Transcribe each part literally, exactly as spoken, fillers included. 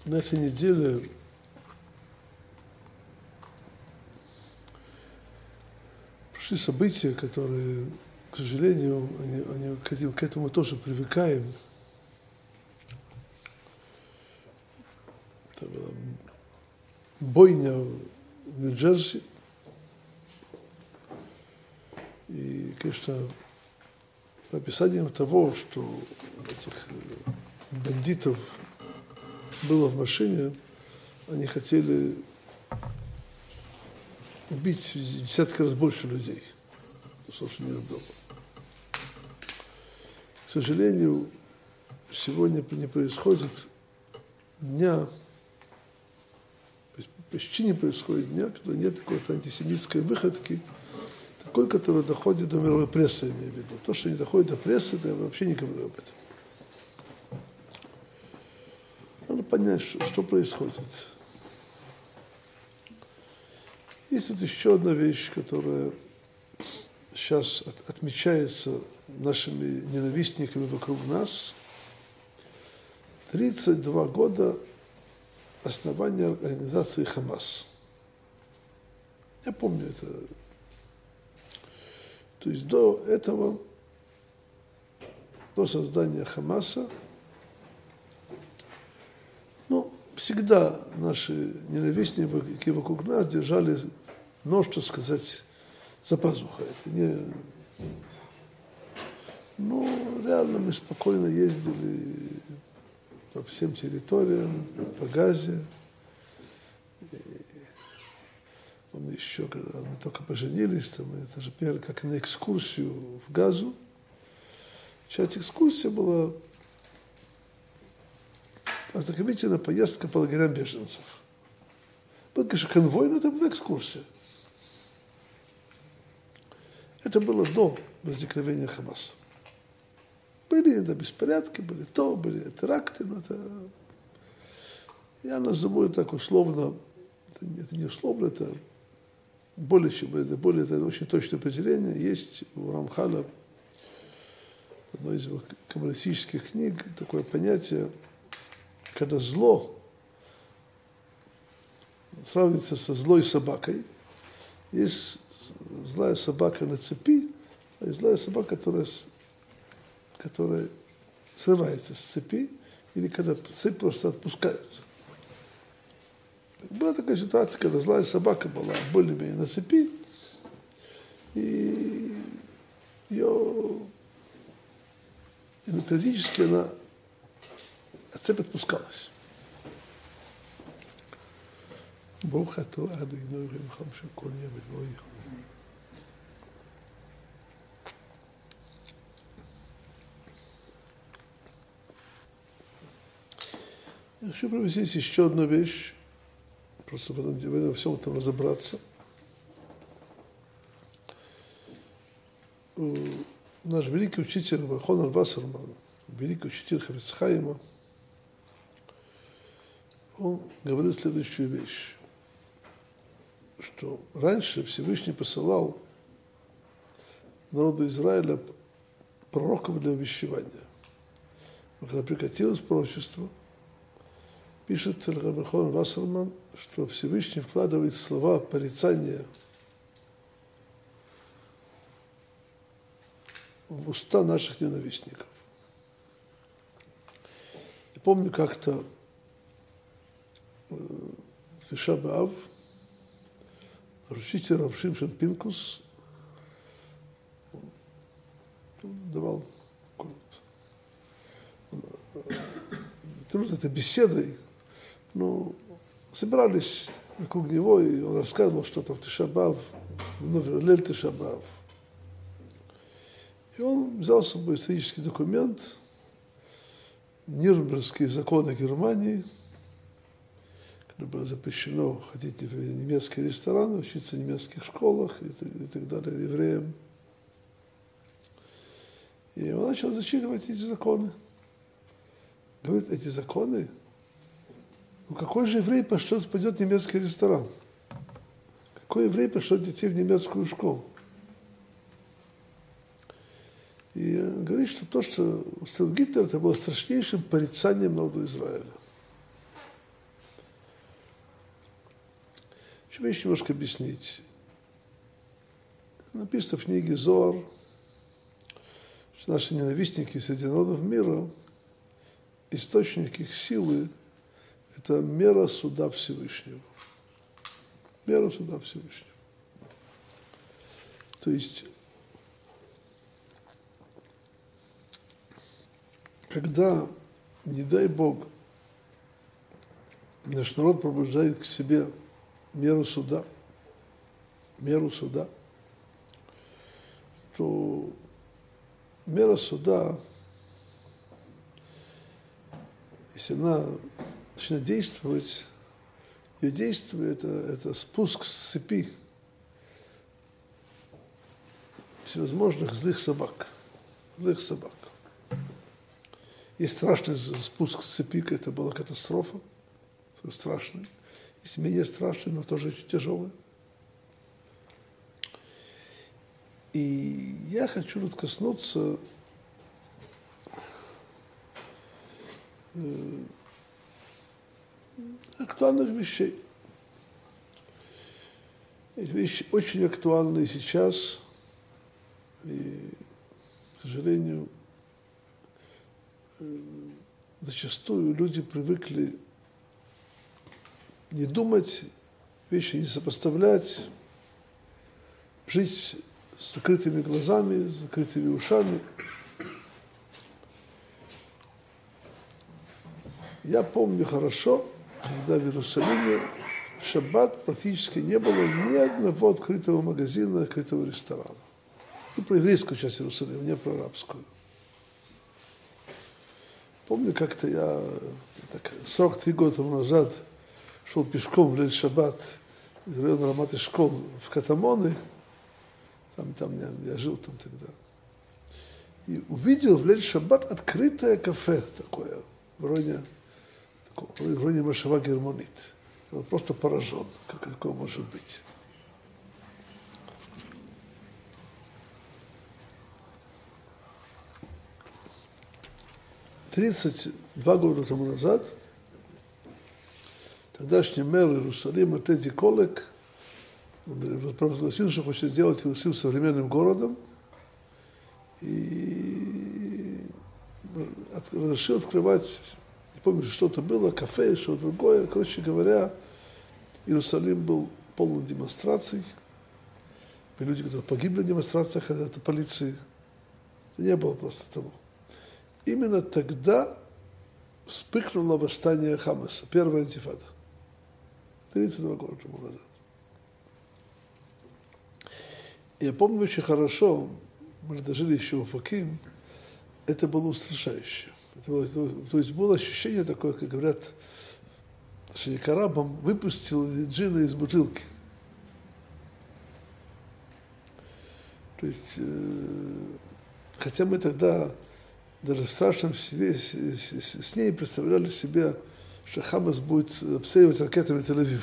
на этой неделе прошли события, которые, к сожалению, они, они, к, этим, к этому тоже привыкаем. Это была бойня в Нью-Джерси. И, конечно, по описаниям того, что этих бандитов было в машине, они хотели убить в десятки раз больше людей, собственно, дома. К сожалению, сегодня не происходит дня, почти не происходит дня, когда нет какой-то антисемитской выходки, такой, который доходит до мировой прессы, я имею в виду. То, что не доходит до прессы, это я вообще не говорю об этом. Надо понять, что, что происходит. Есть тут еще одна вещь, которая сейчас от, отмечается нашими ненавистниками вокруг нас. тридцать два года основания организации Хамас. Я помню это. То есть до этого, до создания Хамаса, ну, всегда наши ненавистники вокруг нас держали нож, так сказать, за пазухой. Это не... Ну, реально мы спокойно ездили по всем территориям, по Газе. И помню еще, когда мы только поженились, то мы даже первый как на экскурсию в Газу. Часть экскурсии была ознакомительная поездка по лагерям беженцев. Был, конечно, конвой, но это была экскурсия. Это было до возникновения Хамаса. Были да, беспорядки, были то, были теракты, но это... Я назову это так условно, это не, это не условно, это более чем, это более это очень точное определение. Есть у Рамхаля, в одной из его каббалистических книг, такое понятие, когда зло сравнивается со злой собакой. Есть злая собака на цепи, а есть злая собака, которая, которая срывается с цепи, или когда цепь просто отпускают. Была такая ситуация, когда злая собака была более-менее на цепи, и ее и периодически она цепь отпускалась. Бог ато Адоной Ремхам Шеколь Явед Вой. Я хочу провести еще одну вещь, просто в этом, в этом всем этом разобраться. Наш великий учитель Рабби Вассерман, великий учитель Хафец Хаима, он говорил следующую вещь, что раньше Всевышний посылал народу Израиля пророков для увещевания. Но когда прекратилось пророчество, пишет Рабби Вассерман, что Всевышний вкладывает слова порицания в уста наших ненавистников. Я помню как-то в Тиша б'Ав учитель Рав Шимшон Пинкус давал трудно этой беседой, но собирались вокруг него, и он рассказывал что-то в Тиша б'Ав, в Лель Тиша б'Ав. И он взял с собой исторический документ, Нюрнбергские законы Германии, когда было запрещено ходить в немецкие рестораны, учиться в немецких школах и, и так далее, евреям. И он начал зачитывать эти законы. Говорит, эти законы, ну какой же еврей пошлет, пойдет в немецкий ресторан? Какой еврей пошлет детей в немецкую школу? И говорит, что то, что устроил Гитлер, это было страшнейшим порицанием народу Израиля. Хочу вещь немножко объяснить. Написано в книге Зоар, что наши ненавистники среди народов мира, источник их силы – это мера суда Всевышнего. Мера суда Всевышнего. То есть, когда, не дай Бог, наш народ пробуждает к себе меру суда, меру суда, то мера суда, если она начинает действовать, ее действие это, это спуск с цепи всевозможных злых собак, злых собак. Есть страшный спуск с цепи, это была катастрофа, страшный. Есть менее страшный, но тоже очень тяжелый. И я хочу тут коснуться э, актуальных вещей. Эти вещи очень актуальны сейчас, и, к сожалению, э, зачастую люди привыкли не думать, вещи не сопоставлять, жить с закрытыми глазами, с закрытыми ушами. Я помню хорошо, когда в Иерусалиме в шаббат практически не было ни одного открытого магазина, открытого ресторана. Ну, про еврейскую часть Иерусалима, не про арабскую. Помню, как-то я так, сорок три года тому назад шел пешком в Лель-Шаббат из района Рамат-Эшкол в Катамоны, там, там я, я жил там тогда, и увидел в Лель-Шаббат открытое кафе такое, вроде, такое, вроде Машава Гермонит. Я был просто поражен, как такое может быть. тридцать два года тому назад тогдашний мэр Иерусалима Теди Колек провозгласил, что хочет сделать Иерусалим современным городом, и разрешил открывать, не помню, что это было, кафе, что-то другое. Короче говоря, Иерусалим был полон демонстраций. Были люди, которые погибли в демонстрациях, это полиции. Не было просто того. Именно тогда вспыхнуло восстание Хамаса, первая антифада. тридцать два года тому назад. Я помню очень хорошо, мы дожили еще в Уфаким, это было устрашающе. Это было, то есть было ощущение такое, как говорят, что Карабам выпустил джина из бутылки. То есть, э, хотя мы тогда даже в страшном себе с, с, с ней представляли себе, что Хамас будет обстреливать ракетами Тель-Авив.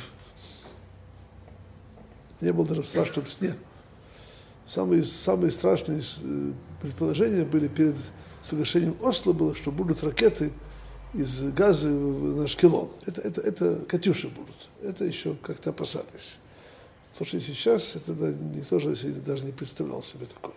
Не было даже в страшном сне. Самые, самые страшные предположения были перед соглашением Осло, было, что будут ракеты из Газы на Ашкелон. Это, это, это «Катюши» будут. Это еще как-то опасались. Потому что сейчас это да, никто же даже не представлял себе такое.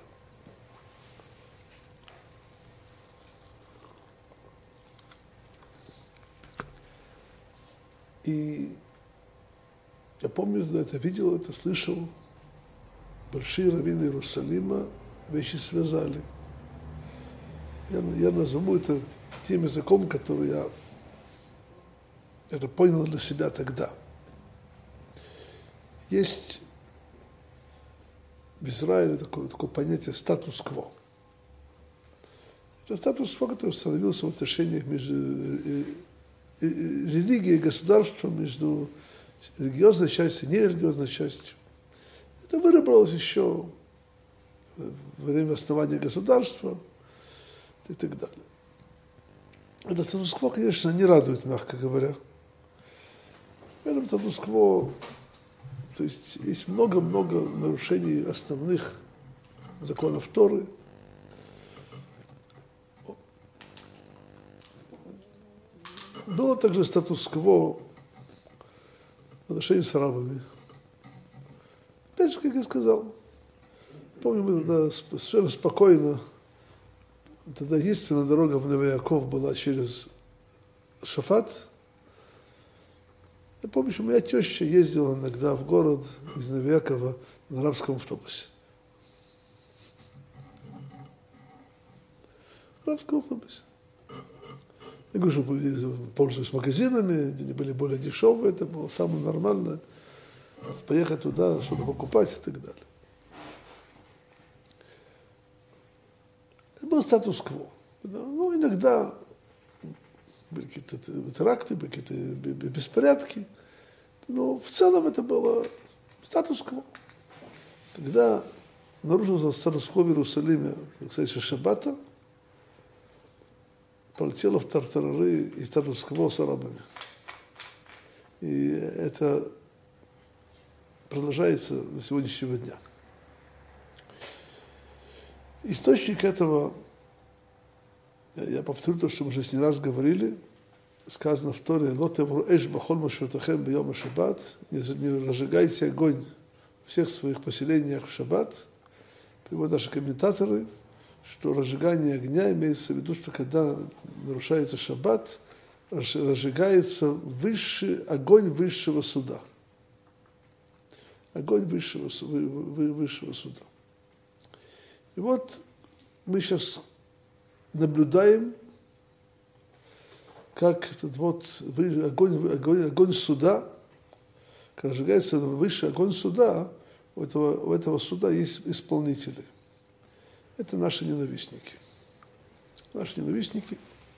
И я помню, когда это видел, это слышал, большие раввины Иерусалима вещи связали. Я, я назову это тем языком, который я это понял для себя тогда. Есть в Израиле такое, такое понятие статус-кво. Это статус-кво, который установился в отношениях между религией и государством, между религиозной частью и нерелигиозной частью. Это выработалось еще во время основания государства и так далее. Это статус-кво, конечно, не радует, мягко говоря. В этом статус-кво, то есть есть много-много нарушений основных законов Торы. Было также статус-кво в отношении с арабами. и сказал. Помню, мы тогда совершенно спокойно, тогда единственная дорога в Новояков была через Шафат. Я помню, что моя теща ездила иногда в город из Новоякова на арабском автобусе. В арабском автобусе. Я говорю, что пользуюсь магазинами, где они были более дешевые, это было самое нормальное. Поехать туда, что-то покупать и так далее. Это был статус-кво. Ну, иногда были какие-то теракты, были какие-то беспорядки, но в целом это было статус-кво. Когда нарушился статус-кво в Иерусалиме, кстати, шаббата, полетело в тартарары и статус-кво с арабами. И это продолжается до сегодняшнего дня. Источник этого, я повторю то, что мы уже с не раз говорили, сказано в Торе: «Ло тевру эш бахоль мошветахем бьем шаббат», не разжигайте огонь в всех своих поселениях в шаббат. Приводят наши комментаторы, что разжигание огня имеется в виду, что когда нарушается шаббат, разжигается высший, огонь высшего суда. Огонь высшего, высшего суда. И вот мы сейчас наблюдаем, как этот вот огонь, огонь, огонь суда, когда разжигается высший огонь суда, у этого, у этого суда есть исполнители. Это наши ненавистники. Наши ненавистники.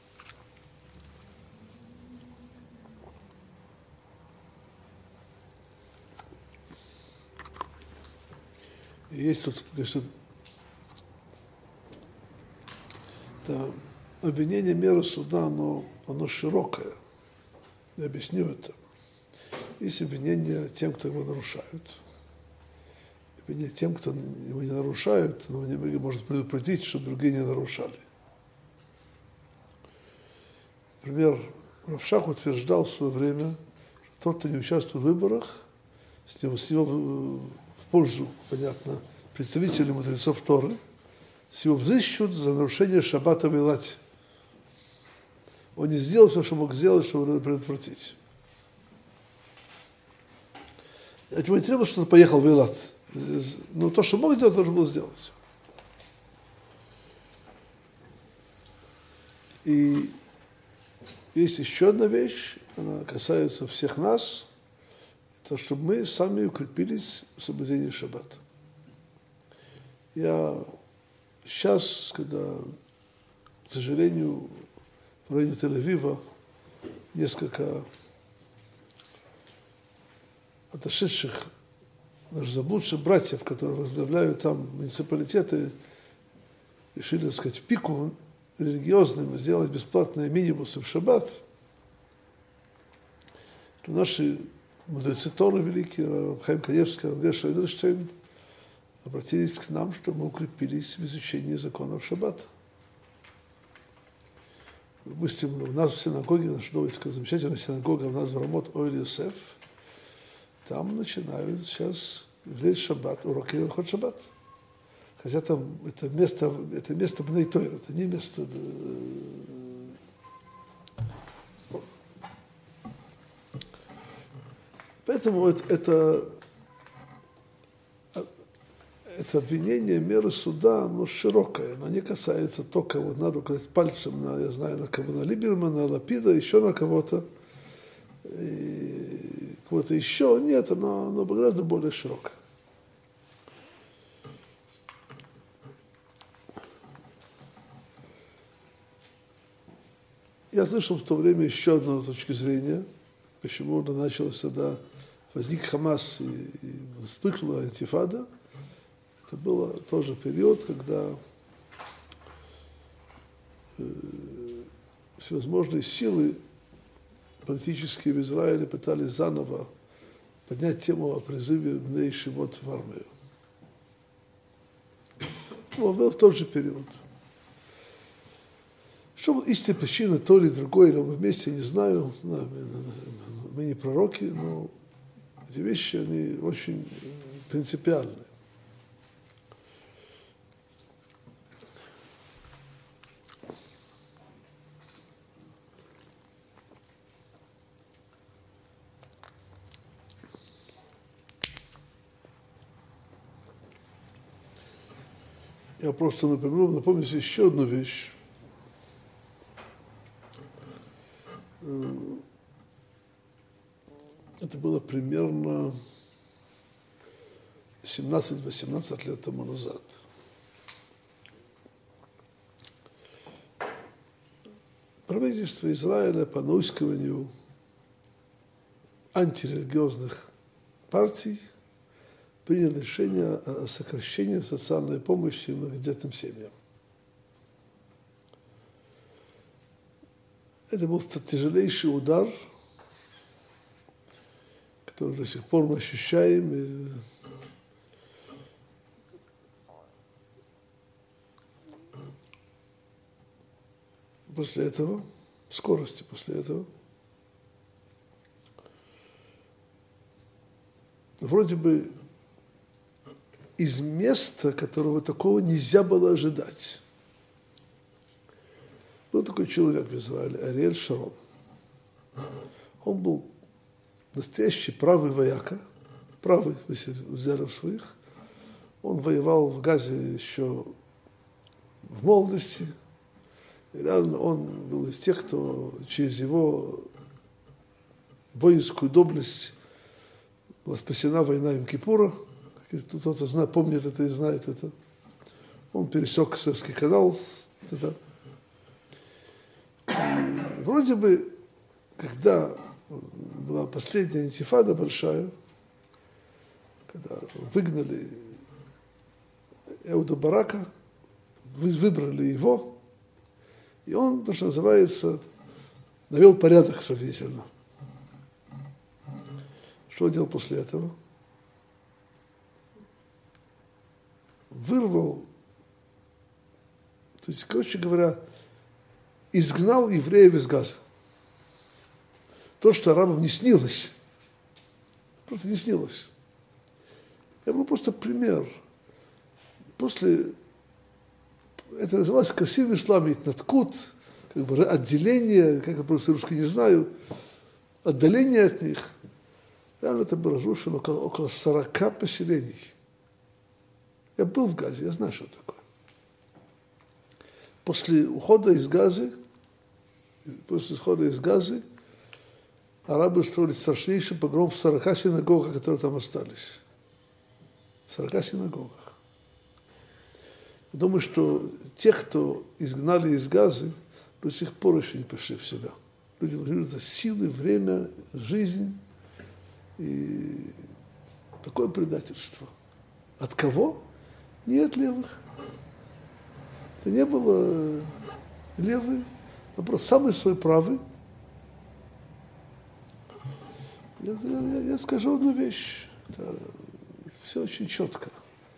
И есть тут, конечно, это обвинение меры суда, оно, оно широкое. Я объясню это. Есть обвинение тем, кто его нарушают. Обвинение тем, кто его не нарушает, но не может предупредить, чтобы другие не нарушали. Например, Рав Шах утверждал в свое время, что тот, кто не участвует в выборах, с него, с него в пользу, понятно, представителей мудрецов Торы, с него взыщут за нарушение шаббата в Эйлате. Он не сделал все, что мог сделать, чтобы предотвратить. От него не требовалось, что он поехал в Эйлат. Но то, что мог сделать, должен был сделать. И есть еще одна вещь, она касается всех нас, это чтобы мы сами укрепились в соблюдении шаббата. Я сейчас, когда, к сожалению, в районе Тель-Авива несколько отошедших, даже заблудших братьев, которые возглавляют там муниципалитеты, решили, так сказать, в пику религиозным сделать бесплатные минибусы в шаббат, то наши мудрецы Торы великие, Рав Хаим Каневский, Рав Гершель Эдельштейн, обратились к нам, чтобы мы укрепились в изучении законов шаббата. Допустим, у нас в синагоге, наша новая замечательная синагога, у нас в Рамот Оэль Йосеф, там начинают сейчас в лет шаббат, уроки Илхот шаббат. Хотя там это место, это место Бней Тойра, это не место... Поэтому это, это, это обвинение меры суда, оно широкое, оно не касается только, вот надо указать пальцем на, я знаю, на кого, на Либермана, на Лапида, еще на кого-то, и кого-то еще. Нет, оно, оно гораздо более широкое. Я слышал в то время еще одну точку зрения, почему началось тогда, возник Хамас и, и вспыхнула антифада. Это был тоже период, когда э, всевозможные силы политические в Израиле пытались заново поднять тему о призыве Бней Шивот в армию. Ну, был в тот же период. Что была истинная причина, то или другое, или мы вместе, не знаю, мы не пророки, но эти вещи, они очень принципиальны. Я просто напомню, напомню себе еще одну вещь. Это было примерно семнадцать-восемнадцать лет тому назад. Правительство Израиля по наускиванию антирелигиозных партий приняло решение о сокращении социальной помощи многодетным семьям. Это был тяжелейший удар, который до сих пор мы ощущаем. И после этого, в скорости после этого, вроде бы из места, которого такого нельзя было ожидать. Был такой человек в Израиле, Ариэль Шарон. Он был настоящий правый вояка, правый в взглядах своих. Он воевал в Газе еще в молодости. И реально он был из тех, кто через его воинскую доблесть была спасена война Йом-Кипура. Если кто-то знает, помнит это и знает это. Он пересек Суэцкий канал тогда. И вроде бы, когда была последняя интифада большая, когда выгнали Эуда Барака, выбрали его, и он, то, что называется, навел порядок сравнительно. Что он делал после этого? Вырвал, то есть, короче говоря, изгнал евреев из Газа. То, что арабам не снилось, просто не снилось. Это был просто пример. После, это называлось красивыми словами, наткут, как бы отделение, как я просто русский не знаю, отдаление от них. Реально это было разрушено около, около сорока поселений. Я был в Газе, я знаю, что это такое. После ухода из Газы, после ухода из Газы, арабы устроили страшнейший погром в сорока синагогах, которые там остались. В сорока синагогах. Я думаю, что тех, кто изгнали из Газы, до сих пор еще не пришли в себя. Люди говорят, это силы, время, жизнь. И такое предательство. От кого? Не от левых. Это не было левые, наоборот, самый свой правый. Я, я, я скажу одну вещь. Это, это все очень четко.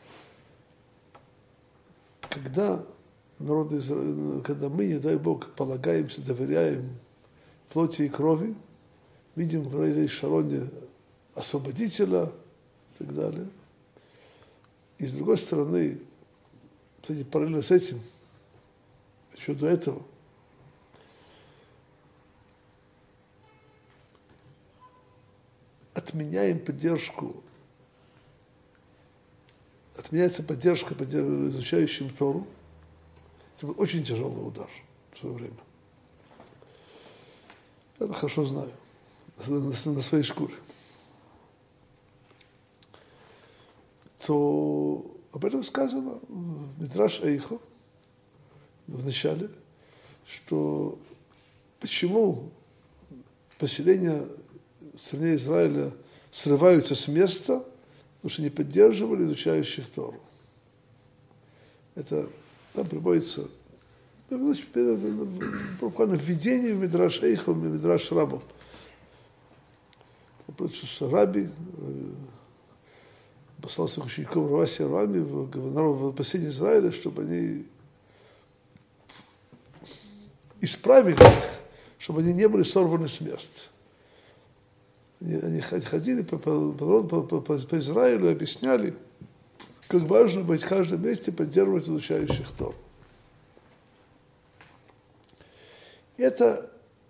Когда народ Израиля, когда мы, не дай Бог, полагаемся, доверяем плоти и крови, видим в Ариэле Шароне освободителя и так далее. И с другой стороны, кстати, параллельно с этим, еще до этого, отменяем поддержку, отменяется поддержка изучающим Тору. Это был очень тяжелый удар в свое время. Я это хорошо знаю, на, на, на своей шкуре. То об этом сказано в Мидраш Эйхо в начале, что почему поселения в стране Израиля срываются с места, потому что не поддерживали изучающих Тору. Это там приводится буквально введение в Мидраш Эйхо, в Мидраш Рабо. Раби послал своих учеников Раваси Рами в народ в поселение Израиля, чтобы они исправили их, чтобы они не были сорваны с мест. Они, они ходили по, по, по, по, по, по Израилю и объясняли, как важно быть в каждом месте поддерживать изучающих Тор. Это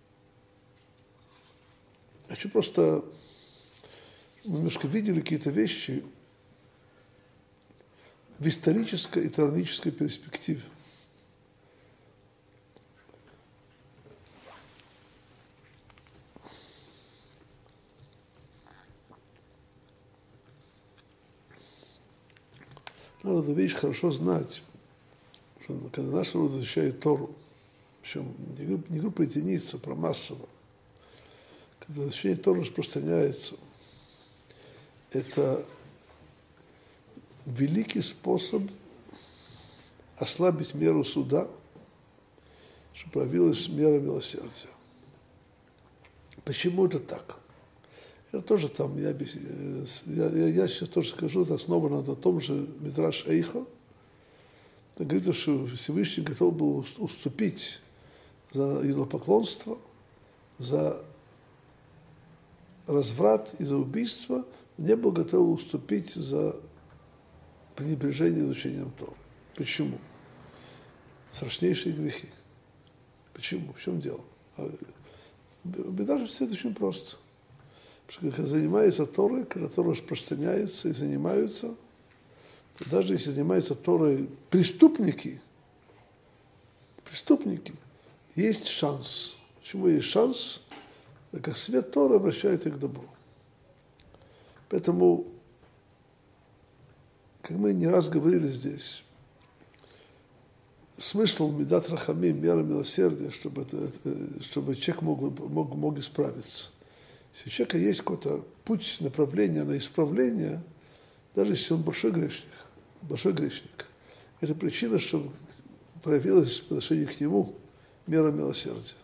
хочу просто, мы немножко видели какие-то вещи. в исторической и травнической перспективе. Надо вещь хорошо знать, что когда наш народ изучает Тору, причем не группа единиц, а про массово, когда изучение Торы распространяется, это великий способ ослабить меру суда, чтобы проявилась мера милосердия. Почему это так? Это тоже там, я, я, я сейчас тоже скажу, это основано на том же Мидраш Эйха. Это говорится, что Всевышний готов был уступить за идолопоклонство, за разврат и за убийство, не был готов уступить за пренебрежение изучением Торы. Почему? Страшнейшие грехи. Почему? В чем дело? Даже все это очень просто. Потому что когда занимается Торой, когда Тора распространяется и занимаются, то даже если занимаются Торой преступники, преступники, есть шанс. Почему есть шанс? Как свет Торы обращает их к добру. Поэтому, как мы не раз говорили здесь, смысл Мидат Рахамим, мера милосердия, чтобы, это, чтобы человек мог, мог, мог исправиться. Если у человека есть какой-то путь, направление на исправление, даже если он большой грешник, большой грешник, это причина, чтобы проявилась по отношению к нему мера милосердия.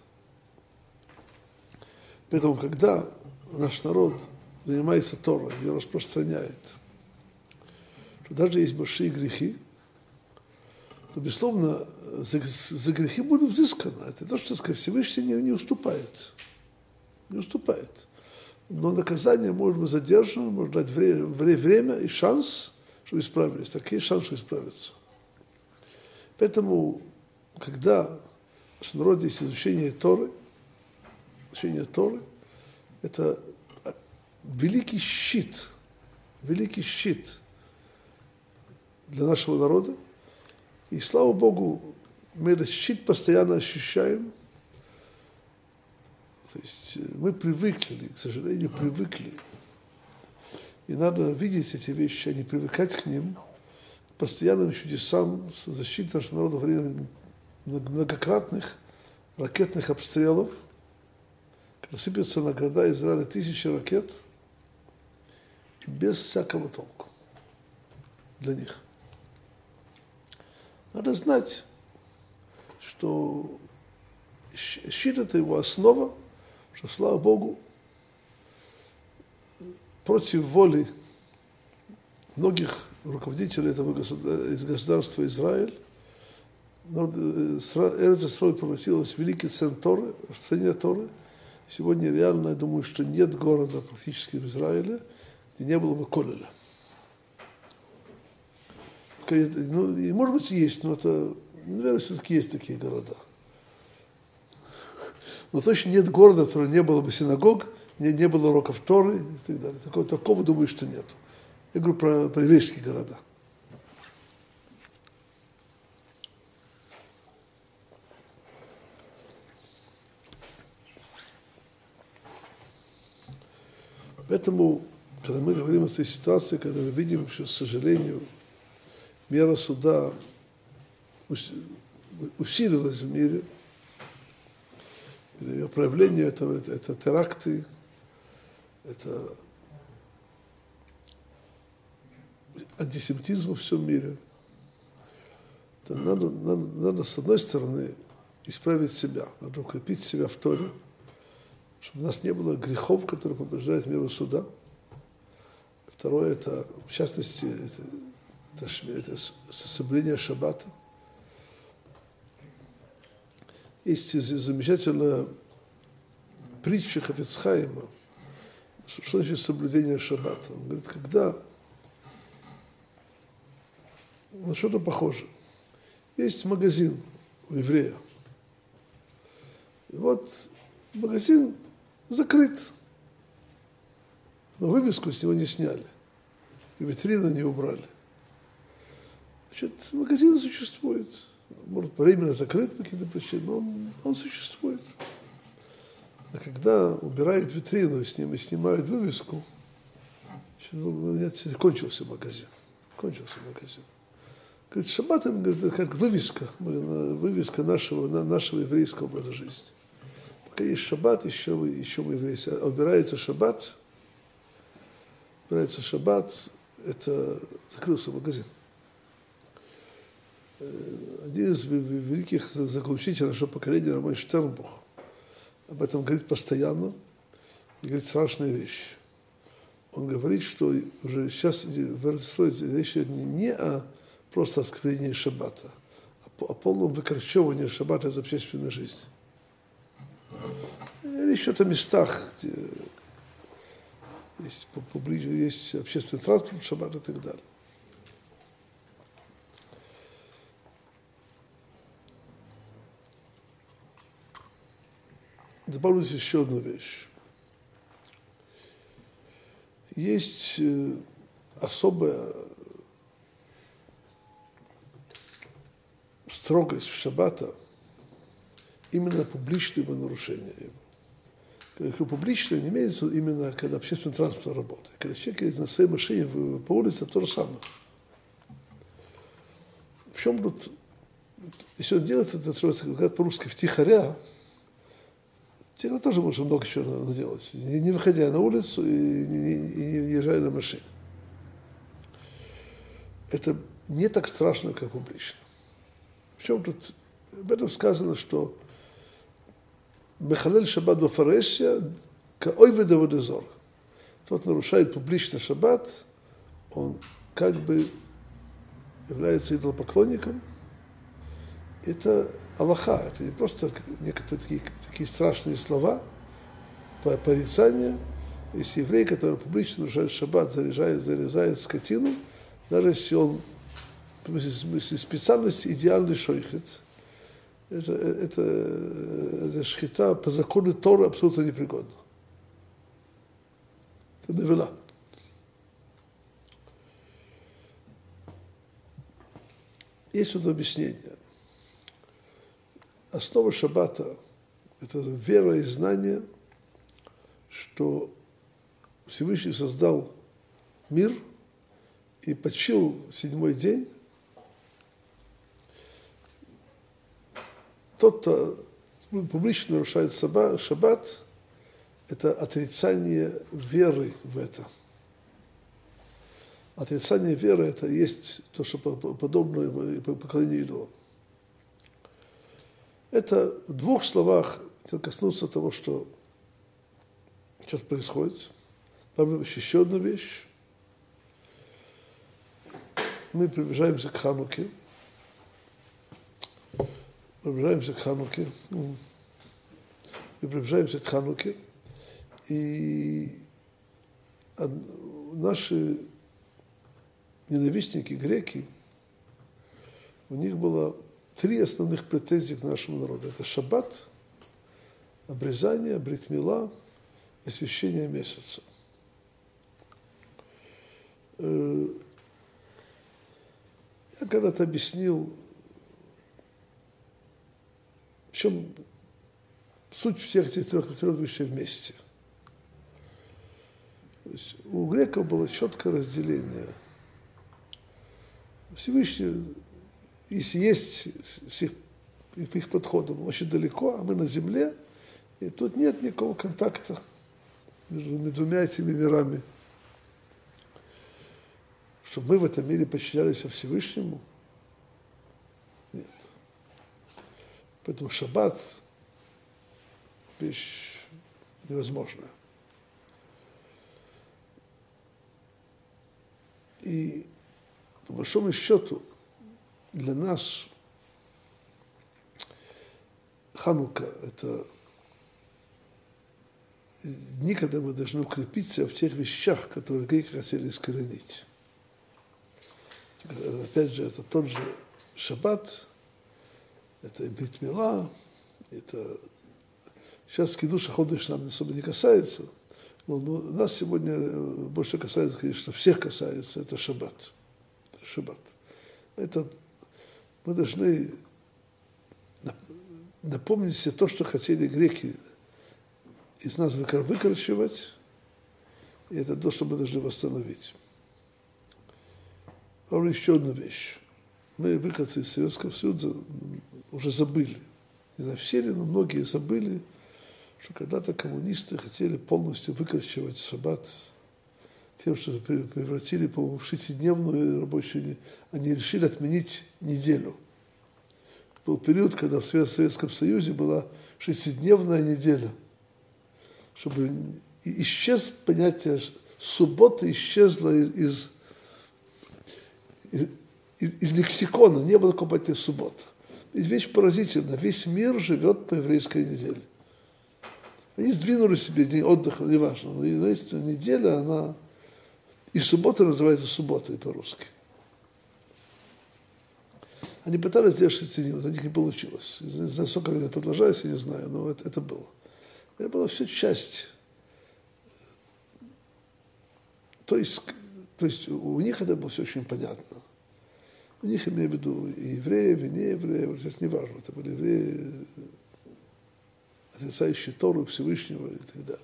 Поэтому, когда наш народ занимается Торой, ее распространяет, то даже есть большие грехи, то, безусловно, за, за грехи будут взысканы. Это то, что Всевышний не, не уступает. Не уступает. Но наказание может быть задержано, может дать время, время и шанс, чтобы исправились. Так есть шанс, чтобы исправиться. Поэтому, когда в народе есть изучение Торы, изучение Торы, это великий щит, великий щит для нашего народа. И, слава Богу, мы этот щит постоянно ощущаем. То есть мы привыкли, к сожалению, привыкли. И надо видеть эти вещи, а не привыкать к ним, к постоянным чудесам защиты нашего народа во время многократных ракетных обстрелов, когда сыпятся на города Израиля тысячи ракет, и без всякого толку для них. Надо знать, что щит – это его основа, что, слава Богу, против воли многих руководителей этого государства, из государства Израиль, Эрец Исроэль превратилась в великий центр Торы, распространение Торы. Сегодня реально, я думаю, что нет города практически в Израиле, где не было бы колеля. Ну, и, может быть, есть, но это, наверное, все-таки есть такие города. Но точно нет города, в котором не было бы синагог, не, не было уроков Торы и так далее. Такого, такого думаю, что нет. Я говорю про, про еврейские города. Поэтому, когда мы говорим о этой ситуации, когда мы видим, что, к сожалению, мера суда усилилась в мире, ее проявление этого, это, это теракты, это антисемитизм во всем мире. То надо, надо, надо, с одной стороны, исправить себя, надо укрепить себя в Торе, чтобы у нас не было грехов, которые побеждают меру суда. Второе, это, в частности, это, это, это соблюдение шаббата. Есть замечательная притча Хафец Хаима, что значит соблюдение шаббата. Он говорит, когда на что-то похоже. Есть магазин у еврея. И вот магазин закрыт, но вывеску с него не сняли, и витрину не убрали. Значит, магазин существует. Может, временно закрыт по каким-то причинам, но он, он существует. А когда убирают витрину, с ним и снимают вывеску, значит, кончился магазин. Кончился магазин. Говорит, шаббат, это как вывеска, вывеска нашего, нашего еврейского образа жизни. Пока есть шаббат, еще мы, еще мы еврейцы. А убирается шаббат, убирается шаббат, это закрылся магазин. Один из великих заключителей нашего поколения, Рамой Штернбух, об этом говорит постоянно и говорит страшные вещи. Он говорит, что уже сейчас речь идет не о просто осквернении шаббата, а о полном выкорчевывании шаббата из общественной жизни. Или еще о местах, где есть, есть общественный транспорт, шаббат и так далее. Добавлю здесь еще одну вещь. Есть особая строгость в шаббата именно публичного нарушения его. Как публичное не имеется именно, когда общественный транспорт работает. Когда человек едет на своей машине по улице, то же самое. В чем тут, если он делает это, говорят по-русски, втихаря, тогда тоже можно много чего делать, не, не выходя на улицу и не, не, не езжая на машине. Это не так страшно, как публично. В чем тут? Об этом сказано, что Мехалель шаббат бафаресия каойве даводезор. Тот нарушает публично шаббат, он как бы является идолопоклонником. Это Аллаха, это не просто некоторые такие, такие страшные слова, порицания. Если еврей, который публично нарушает шаббат, заряжает, зарезает скотину, даже если он в смысле специальности идеальный шойхет, это, это, это шхита по закону Торы абсолютно непригодна. Это навела. Есть тут объяснение. Основа шаббата – это вера и знание, что Всевышний создал мир и почил в седьмой день. Тот, кто публично нарушает шаббат, это отрицание веры в это. Отрицание веры – это есть то, что подобное поклонению идолам. Это в двух словах хотел коснуться того, что сейчас происходит. Добавлю еще одну вещь. Мы приближаемся к Хануке. Приближаемся к Хануке. Мы приближаемся к Хануке. И наши ненавистники, греки, у них было три основных претензии к нашему народу. Это шаббат, обрезание, брит мила, освящение месяца. Я когда-то объяснил, в чем суть всех этих трех, трех вещей вместе. То есть у греков было четкое разделение. Всевышний, если есть всех, их подходом очень далеко, а мы на земле, и тут нет никакого контакта между двумя этими мирами. Чтобы мы в этом мире подчинялись Всевышнему? Нет. Поэтому шаббат – вещь невозможная. И по большому счету для нас Ханука – это дни, когда мы должны укрепиться в тех вещах, которые греки хотели искоренить. Опять же, это тот же шаббат, это и брит мила, это сейчас кидуш ходыш нам особо не касается, но нас сегодня больше касается, конечно, всех касается, это шаббат. Это шаббат. Это мы должны напомнить себе то, что хотели греки из нас выкорчевать, и это то, что мы должны восстановить. А еще одну вещь. Мы, выходцы из Советского Союза, уже забыли. Не знаю, все ли, но многие забыли, что когда-то коммунисты хотели полностью выкорчевать шаббат тем, что превратили, по-моему, в шестидневную рабочую неделю. Они решили отменить неделю. Был период, когда в Советском Союзе была шестидневная неделя. Чтобы исчез понятие субботы, исчезло из, из, из, из лексикона, не было такого понятия суббота. Ведь вещь поразительная, весь мир живет по еврейской неделе. Они сдвинули себе день отдыха, неважно, но еврейская неделя, она и суббота называется субботой по-русски. Они пытались сделать шестидневную, у них не получилось. Не знаю, сколько это продолжается, я не знаю, но это, это было. Это была все часть. То есть, то есть у них это было все очень понятно. У них, имею в виду, и евреев, и неевреев, сейчас не важно, это были евреи, отрицающие Тору Всевышнего и так далее.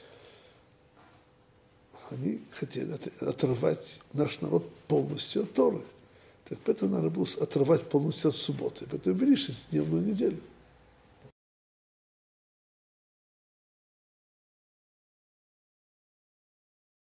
Они хотели оторвать наш народ полностью от Торы. Так поэтому надо было оторвать полностью от субботы. Поэтому ввели шестидневную неделю.